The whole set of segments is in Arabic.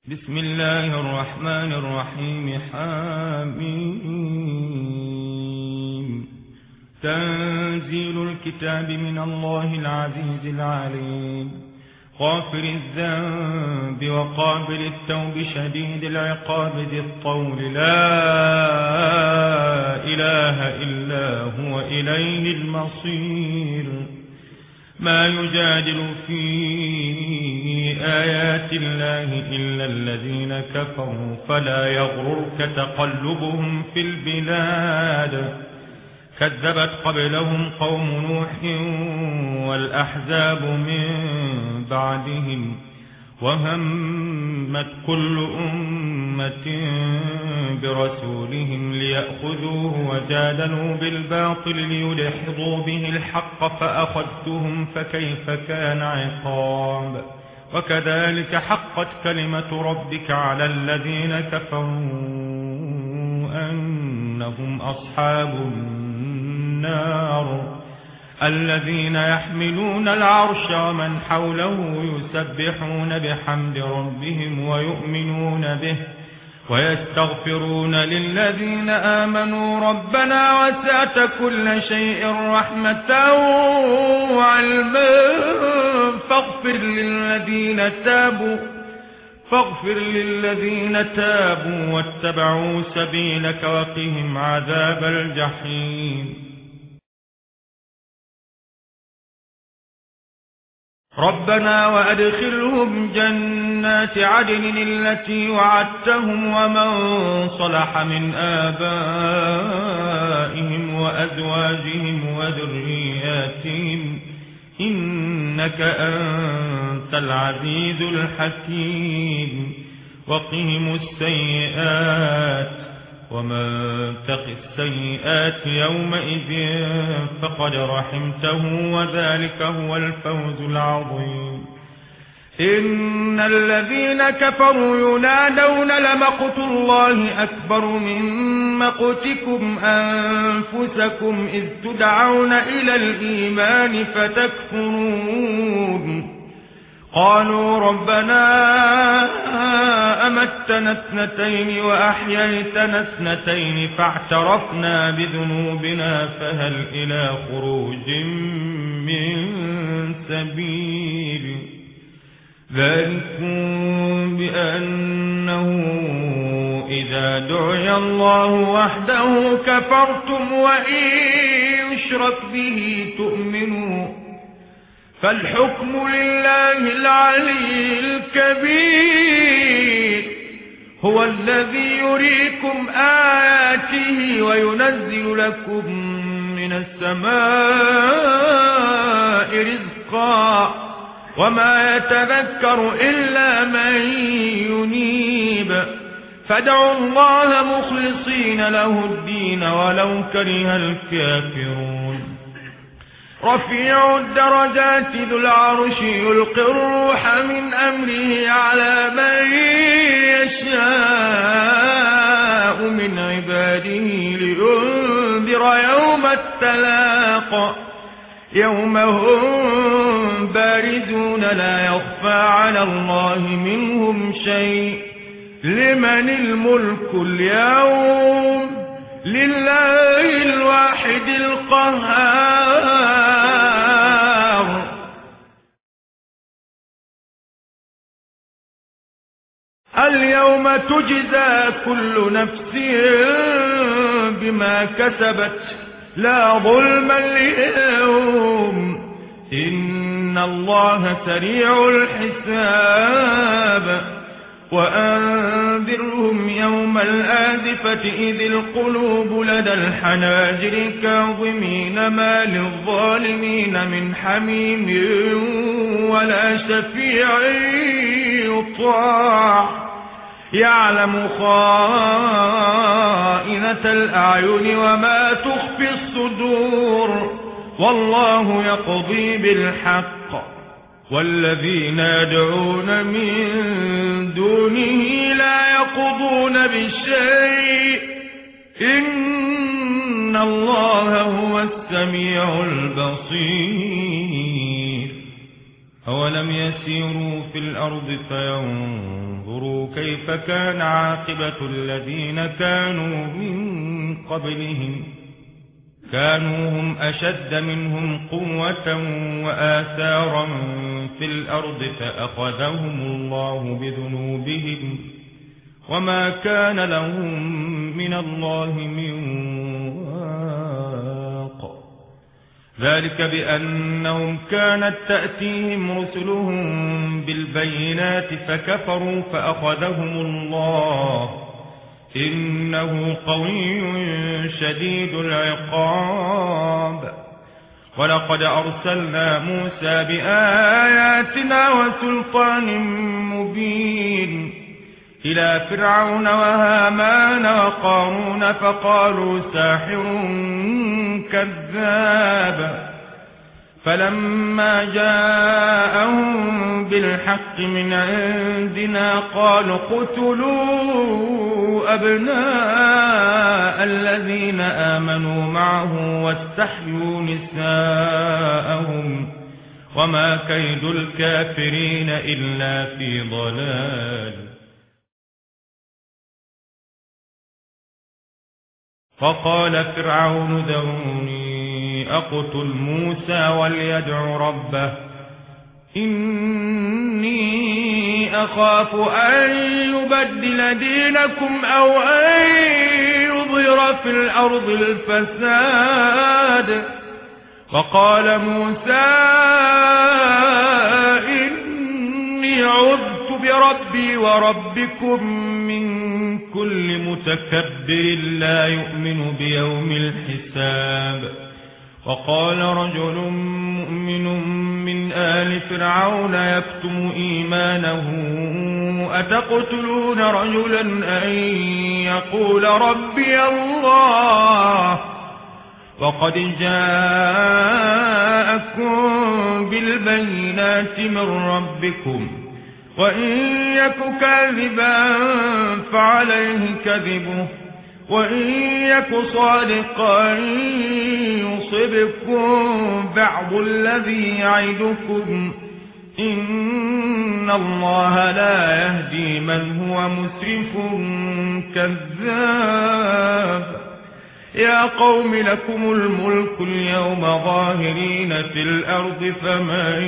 بسم الله الرحمن الرحيم. حميم. تنزيل الكتاب من الله العزيز العليم، غافر الذنب وقابل التوب شديد العقاب ذي الطول، لا إله إلا هو إليه المصير. ما يجادل في آيات الله إلا الذين كفروا، فلا يغررك تقلبهم في البلاد. كذبت قبلهم قوم نوح والأحزاب من بعدهم، وهمت كل أمة برسولهم ليأخذوه، وجادلوا بالباطل ليدحضوا به الحق فأخذتهم، فكيف كان عقاب. وكذلك حقت كلمة ربك على الذين كفروا أنهم أصحاب النار، الذين يحملون العرش ومن حوله يسبحون بحمد ربهم ويؤمنون به ويستغفرون للذين آمنوا ربنا وسعت كل شيء رحمة وعلما فاغفر للذين تابوا واتبعوا سبيلك وقهم عذاب الجحيم. ربنا وأدخلهم جنات عدن التي وعدتهم ومن صلح من آبائهم وأزواجهم وذرياتهم إنك أنت العزيز الحكيم. وقهم السيئات ومن تق السيئات يومئذ فقد رحمته وذلك هو الفوز العظيم. إن الذين كفروا ينادون لمقت الله أكبر من مقتكم أنفسكم إذ تدعون إلى الإيمان فتكفرون. قالوا ربنا أمتنا اثنتين وأحييتنا اثنتين فاعترفنا بذنوبنا فهل إلى خروج من سبيل. ذلكم بأنه إذا دعي الله وحده كفرتم وإن يشرك به تؤمنوا، فالحكم لله العلي الكبير. هو الذي يريكم آياته وينزل لكم من السماء رزقا وما يتذكر إلا من ينيب. فادعوا الله مخلصين له الدين ولو كره الكافرون. رفيع الدرجات ذو العرش يلقي الروح من أمره على من يشاء من عباده لينذر يوم التلاق، يوم هم بارزون لا يخفى على الله منهم شيء. لمن الملك اليوم؟ لله الواحد القهار. اليوم تجزى كل نفس بما كسبت لا ظلم اليوم، إن الله سريع الحساب. وأنذرهم يوم الآزفة إذ القلوب لدى الحناجر كاظمين ما للظالمين من حميم ولا شفيع يطاع، يعلم خائنة الأعين وما تخفي الصدور، والله يقضي بالحق والذين يدعون من دونه لا يقضون بشيء، إن الله هو السميع البصير. أولم يسيروا في الأرض فينظروا كيف كان عاقبة الذين كانوا من قبلهم كانوا هم أشد منهم قوة وآثارا في الأرض فأخذهم الله بذنوبهم وما كان لهم من الله من واق ذلك بأنهم كانت تأتيهم رسلهم بالبينات فكفروا فأخذهم الله إنه قوي شديد العقاب ولقد أرسلنا موسى بآياتنا وسلطان مبين إلى فرعون وهامان وقارون فقالوا ساحر كذاب فلما جاءهم بالحق من عندنا قالوا اقتلوا أبناء الذين آمنوا معه واستحيوا نساءهم وما كيد الكافرين إلا في ضلال فقال فرعون ذروني أقتل موسى وليدع ربه إني أخاف أن يبدل دينكم أو أن يظهر في الأرض الفساد وقال موسى إني عذت بربي وربكم من كل متكبر لا يؤمن بيوم الحساب وقال رجل مؤمن من آل فرعون يكتم إيمانه أتقتلون رجلا أن يقول ربي الله وقد جاءكم بالبينات من ربكم وإن يك كاذبا فعليه كذبه وإن يك صادقا يصبكم بعض الذي يعدكم إن الله لا يهدي من هو مسرف كذاب يا قوم لكم الملك اليوم ظاهرين في الأرض فمن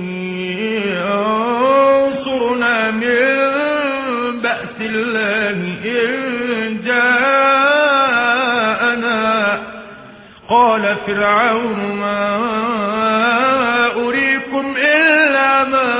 ينصرنا من بأس الله إن جاءنا قال فرعون ما أريكم إلا ما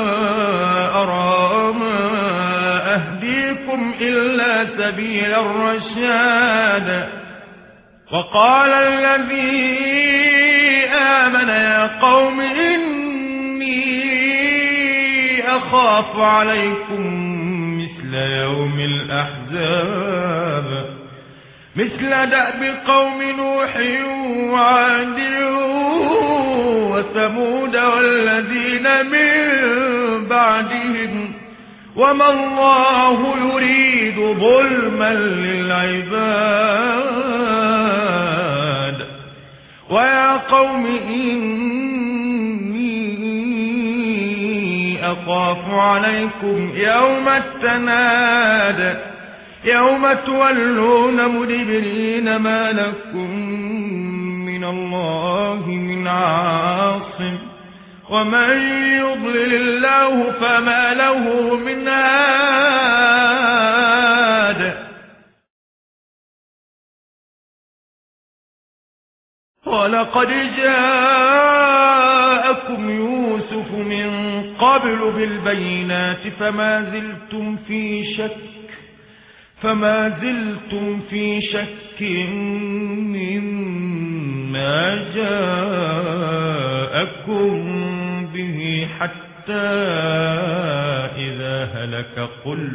أرى ما أهديكم إلا سبيل الرشاد وقال الذي آمن يا قوم إني أخاف عليكم مثل يوم الأحزاب مثل دأب قوم نوح وعاد وثمود والذين من بعدهم وما الله يريد ظلما للعباد ويا قوم إني أخاف عليكم يوم التناد يوم تولون مدبرين ما لكم من الله من عاصم ومن يضلل الله فما له من هاد ولقد جاءكم يوسف من قبل بالبينات فما زلتم في شك مما جاءكم به حتى إذا هلك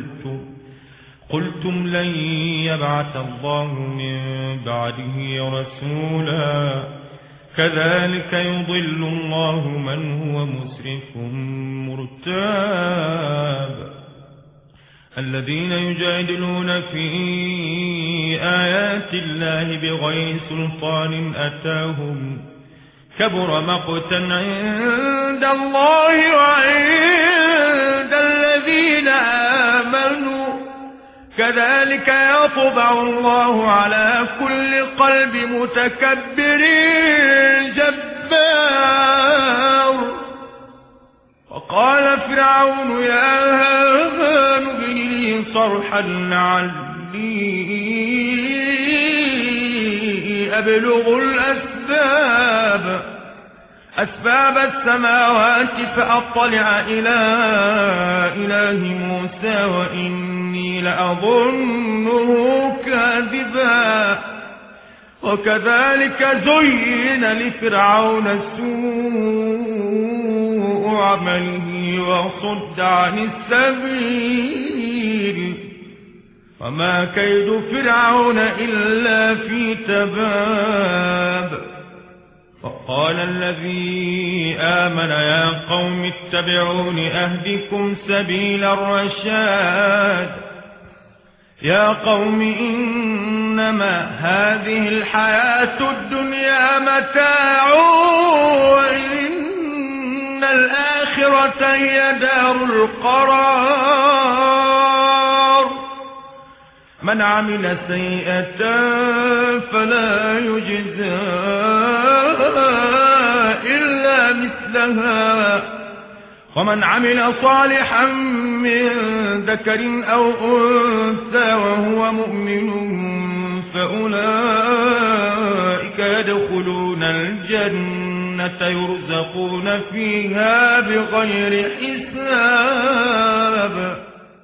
قلتم لن يبعث الله من بعده رسولا كذلك يضل الله من هو مسرف مرتاب الذين يجادلون في آيات الله بغير سلطان أتاهم كبر مقتا عند الله وعند الذين آمنوا كذلك يطبع الله على كل قلب متكبر جبار. وقال فرعون يا هامان ابن لي صرحا لعلي أبلغ أسباب السماوات فأطلع إلى إله موسى وإني لأظنه كاذبا. وكذلك زين لفرعون سوء عمله وصد عن السبيل وما كيد فرعون إلا في تباب. فقال الذي آمن يا قوم اتبعون أهدكم سبيل الرشاد. يا قوم إنما هذه الحياة الدنيا متاع وإن الآخرة هي دار القرار. من عمل سيئة فلا يجزى إلا مثلها ومن عمل صالحا من ذكر أو أنثى وهو مؤمن فأولئك يدخلون الجنة يرزقون فيها بغير حساب.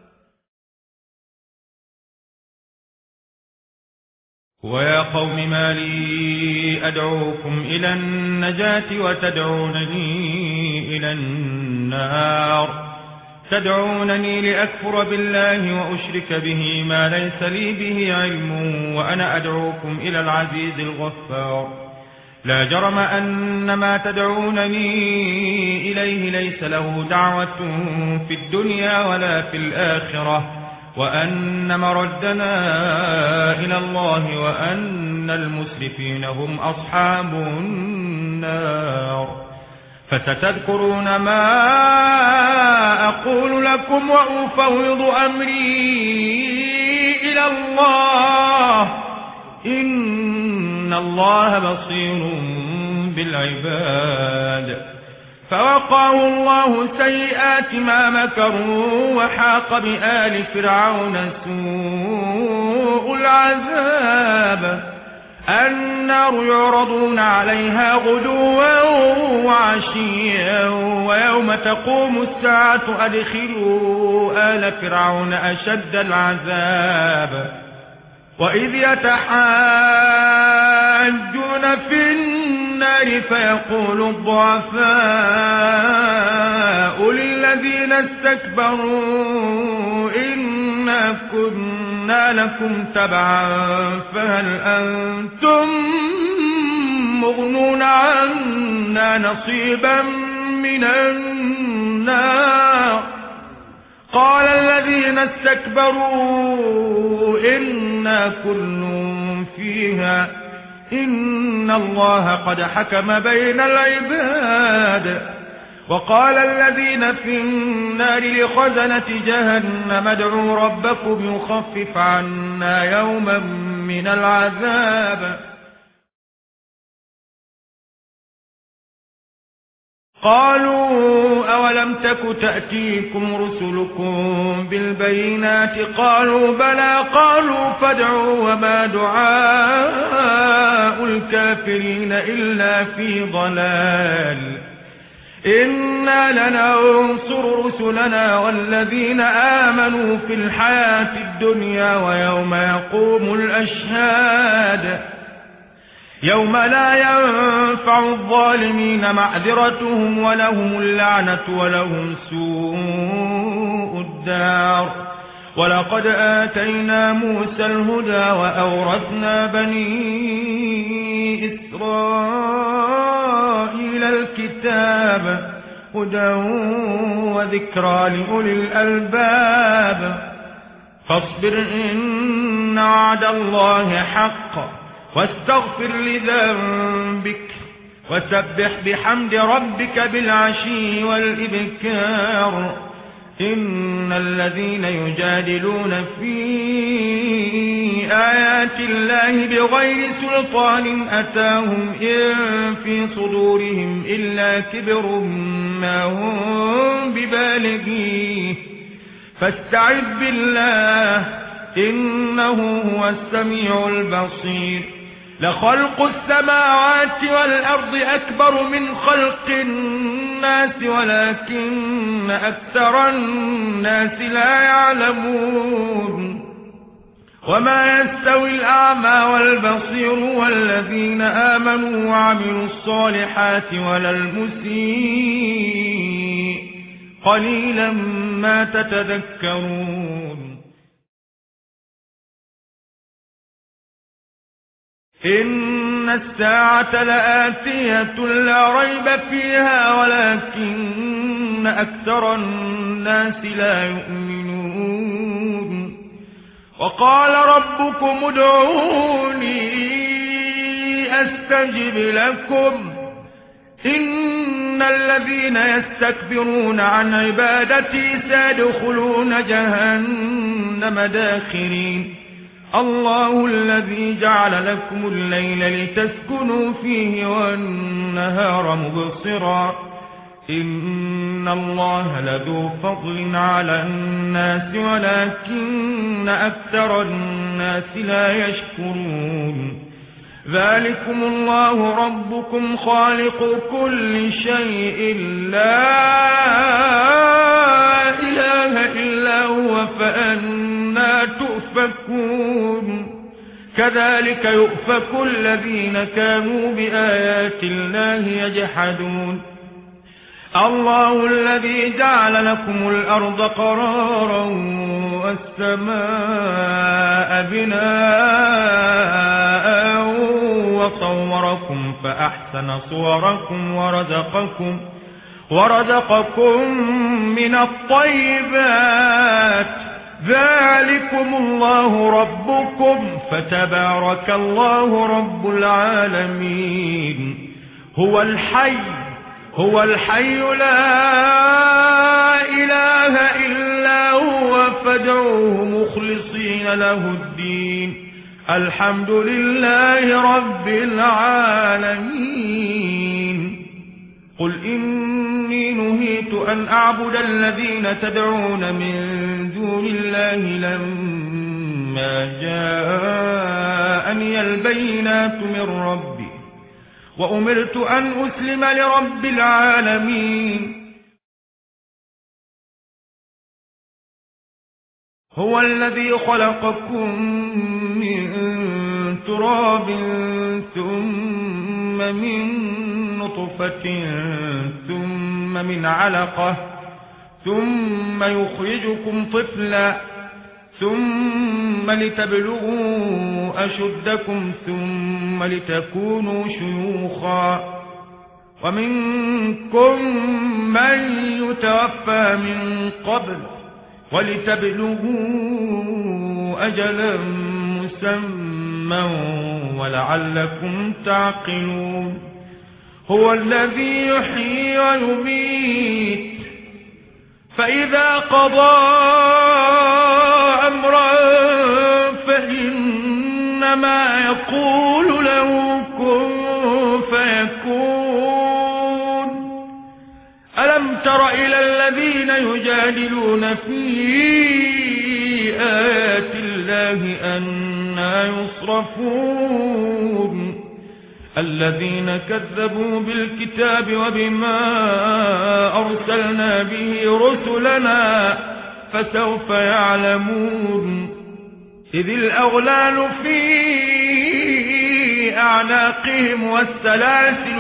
ويا قوم ما لي أدعوكم إلى النجاة وتدعونني إلى النار. تدعونني لأكفر بالله وأشرك به ما ليس لي به علم وأنا أدعوكم إلى العزيز الغفار. لا جرم أن ما تدعونني إليه ليس له دعوة في الدنيا ولا في الآخرة وأن مردنا إلى الله وأن المسرفين هم أصحاب النار. فستذكرون ما أقول لكم وأفوض أمري إلى الله إن الله بصير بالعباد. فوقاه الله سيئات ما مكروا وحاق بآل فرعون سوء العذاب. النار يعرضون عليها غدوا وعشيا ويوم تقوم الساعة أدخلوا آل فرعون أشد العذاب. وإذ يتحاجون في النار فيقول الضعفاء للذين استكبروا إنا كنا لكم تبعا فهل أنتم مغنون عنا نصيبا من النار. قال الذين استكبروا إنا كل فيها إن الله قد حكم بين العباد. وقال الذين في النار لخزنة جهنم ادعوا ربكم يخفف عنا يوما من العذاب. قالوا أولم تك تأتيكم رسلكم بالبينات قالوا بلى قالوا فادعوا وما دعاء الكافرين إلا في ضلال. إنا لننصر رسلنا والذين آمنوا في الحياة الدنيا ويوم يقوم الأشهاد. يوم لا ينفع الظالمين معذرتهم ولهم اللعنة ولهم سوء الدار. ولقد آتينا موسى الهدى وأورثنا بني إسرائيل الكتاب هدى وذكرى لأولي الألباب. فاصبر إن وعد الله حق واستغفر لذنبك وسبح بحمد ربك بالعشي والإبكار إن الذين يجادلون في آيات الله بغير سلطان أتاهم إن في صدورهم إلا كبر ما هم ببالغيه فاستعذ بالله إنه هو السميع البصير لخلق السماوات والأرض أكبر من خلق الناس ولكن أكثر الناس لا يعلمون وما يستوي الأعمى والبصير والذين آمنوا وعملوا الصالحات ولا المسيء قليلا ما تتذكرون إن الساعة لآتية لا ريب فيها ولكن أكثر الناس لا يؤمنون وقال ربكم ادعوني أستجب لكم إن الذين يستكبرون عن عبادتي سيدخلون جهنم داخرين الله الذي جعل لكم الليل لتسكنوا فيه والنهار مبصرا إن الله لذو فضل على الناس ولكن أكثر الناس لا يشكرون ذلكم الله ربكم خالق كل شيء لا إله إلا هو فأنا تؤفكون كذلك يؤفك الذين كانوا بآيات الله يجحدون الله الذي جعل لكم الأرض قرارا والسماء بناء وصوركم فأحسن صوركم ورزقكم من الطيبات ذلكم الله ربكم فتبارك الله رب العالمين هو الحي لا إله إلا هو فادعوه مخلصين له الدين الحمد لله رب العالمين قل إني نهيت أن أعبد الذين تدعون من دون الله لما جاءني البينات من ربي وأمرت أن أسلم لرب العالمين هو الذي خلقكم من تراب ثم من نطفة ثم من علقة ثم يخرجكم طفلا ثم لتبلغوا أشدكم ثم لتكونوا شيوخا ومنكم من يتوفى من قبل ولتبلغوا أجلا مسمى ولعلكم تعقلون هو الذي يحيي ويميت فإذا قضى أمرا فإنما يقول له كن فيكون ألم تر إلى الذين يجادلون في آيات الله أنى يصرفون الذين كذبوا بالكتاب وبما أرسلنا به رسلنا فسوف يعلمون إذ الأغلال في أعناقهم والسلاسل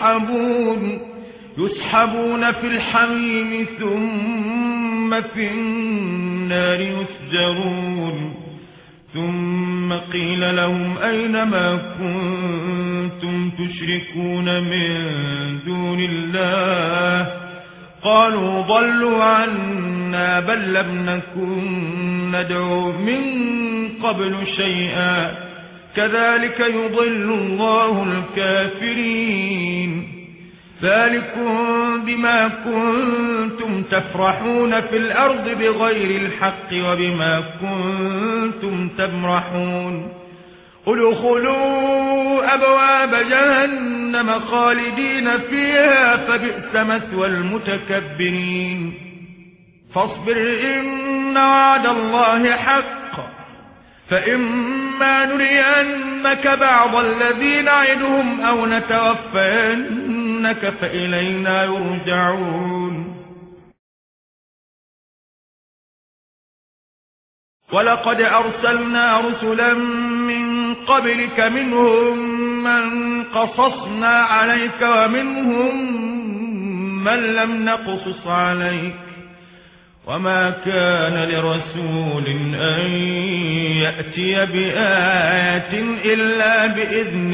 يسحبون في الحميم ثم في النار يسجرون ثم قيل لهم أين ما كنتم تشركون من دون الله قالوا ضلوا عنا بل لم نكن ندعو من قبل شيئا كذلك يضل الله الكافرين ذلكم بما كنتم تفرحون في الأرض بغير الحق وبما كنتم تمرحون ادخلوا أبواب جهنم خالدين فيها فبئس مثوى المتكبرين فاصبر إن وعد الله حق فإما نرينك بعض الذي نعدهم أو نتوفينك فإلينا يرجعون ولقد أرسلنا رسلا من قبلك منهم من قصصنا عليك ومنهم من لم نقصص عليك وما كان لرسول أن يأتي بآية إلا بإذن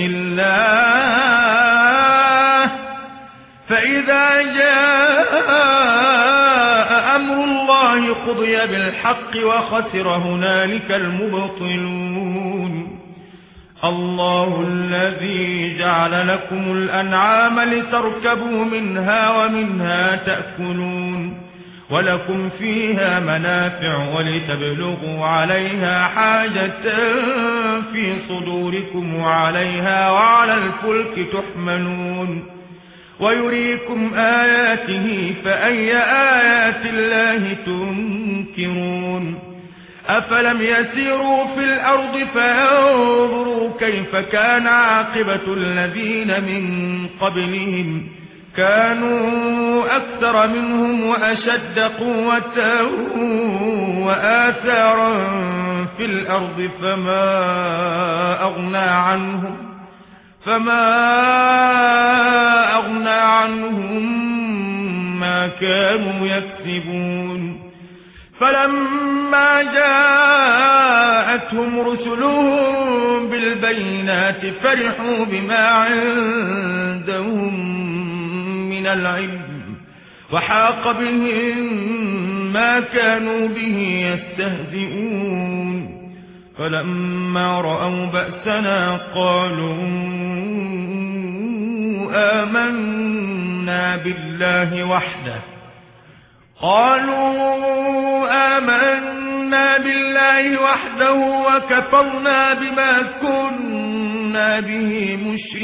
الله فإذا جاء أمر الله قضي بالحق وخسر هنالك المبطلون الله الذي جعل لكم الأنعام لتركبوا منها ومنها تأكلون ولكم فيها منافع ولتبلغوا عليها حاجة في صدوركم وعليها وعلى الفلك تحملون ويريكم آياته فأي آيات الله تنكرون أفلم يسيروا في الأرض فينظروا كيف كان عاقبة الذين من قبلهم كانوا أكثر منهم وأشد قوة وآثارا في الأرض فما أغنى عنهم ما كانوا يكسبون فلما جاءتهم رسلهم بالبينات فرحوا بما عندهم من العلم وحاق بهم ما كانوا به يستهزئون فلما رأوا بأسنا قالوا آمنا بالله وحده وكفرنا بما كنا به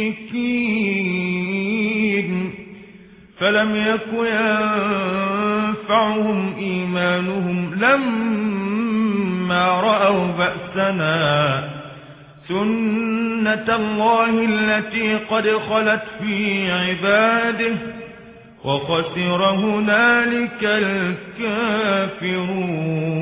مشركين فلم يك ينفعهم إيمانهم لما رأوا بأسنا سنة الله التي قد خلت في عباده وخسر هنالك الكافرون